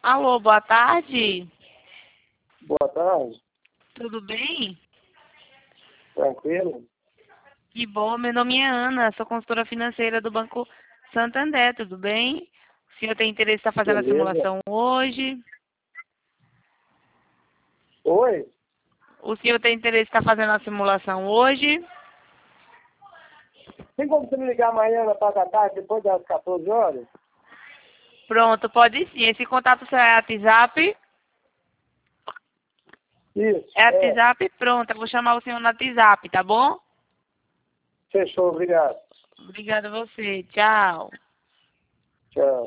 Alô, boa tarde. Boa tarde, Tudo bem? tranquilo? Que bom, meu nome é Ana, sou consultora financeira do Banco Santander, tudo bem? O senhor tem interesse em estar fazendo a Beleza. simulação hoje? Oi? O senhor tem interesse em estar fazendo a simulação hoje? Tem como você me ligar amanhã na parte da tarde, depois das 14 horas? Pronto, pode sim. Esse contato seu é WhatsApp? Isso, É WhatsApp? Pronto, eu vou chamar o senhor no WhatsApp, tá bom? Fechou, obrigado. Obrigada a você, tchau. Tchau.